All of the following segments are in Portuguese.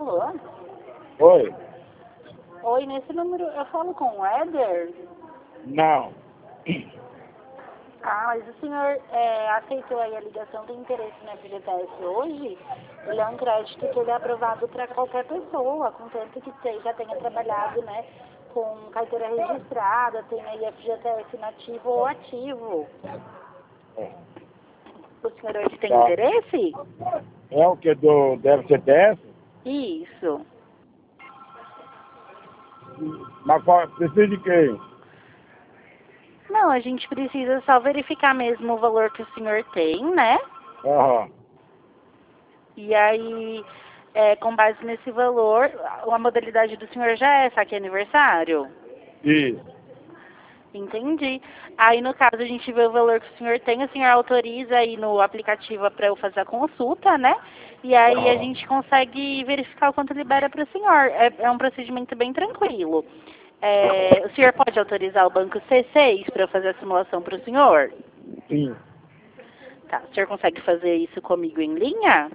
Alô? Oi? Oi, nesse número eu falo com o Éder? Não. Ah, mas o senhor aceitou aí a ligação, tem interesse na FGTS hoje? Ele é um crédito que ele é aprovado para qualquer pessoa, contanto que já tenha trabalhado, né, com carteira registrada, tem aí FGTS nativo ou ativo. O senhor hoje tem Tá. interesse? É o que do FGTS? Isso. Mas precisa de quê? Não, a gente precisa só verificar mesmo o valor que o senhor tem, né? Aham. E aí, com base nesse valor, a modalidade do senhor já é saque aniversário? Isso. Entendi. Aí, no caso, a gente vê o valor que o senhor autoriza aí no aplicativo para eu fazer a consulta, né? E aí a gente consegue verificar o quanto libera para o senhor. É um procedimento bem tranquilo. O senhor pode autorizar o banco C6 para eu fazer a simulação para o senhor? Sim. Tá. O senhor consegue fazer isso comigo em linha?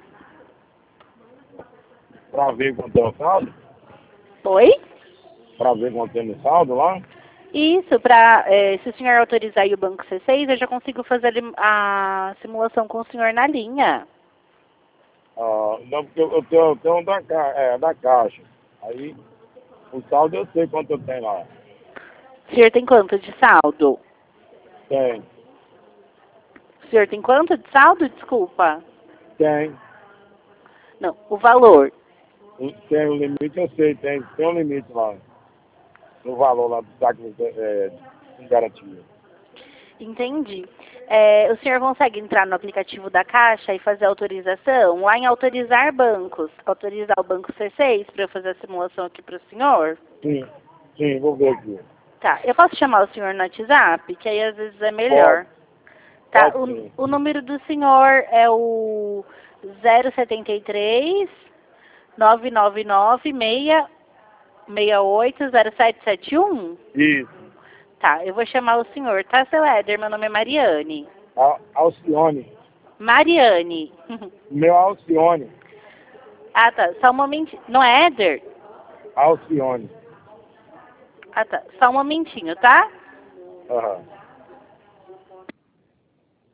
Pra ver quanto é o saldo? Oi? Pra ver quanto tem no saldo lá? Isso, se o senhor autorizar aí o banco C6, eu já consigo fazer a simulação com o senhor na linha. Ah, não, porque eu tenho um da caixa. Aí, o saldo eu sei quanto eu tenho lá. O senhor tem quanto de saldo? Tem. O senhor tem quanto de saldo? Desculpa. Tem. Não, o valor. Tem o limite, eu sei, tem um limite lá. No valor lá do saque com garantia. Entendi. O senhor consegue entrar no aplicativo da Caixa e fazer a autorização? Lá em autorizar bancos, autorizar o banco C6 para eu fazer a simulação aqui para o senhor? Sim, sim, vou ver aqui. Tá, eu posso chamar o senhor no WhatsApp, que aí às vezes é melhor. Pode, Tá, pode sim. o número do senhor é o 073 999 6680771? Isso. Tá, eu vou chamar o senhor, tá, seu Éder? Meu nome é Mariane. Alcione. Mariane. Meu Alcione. Ah, tá, só um momentinho. Não é Éder? Alcione. Ah, tá, só um momentinho, tá? Aham.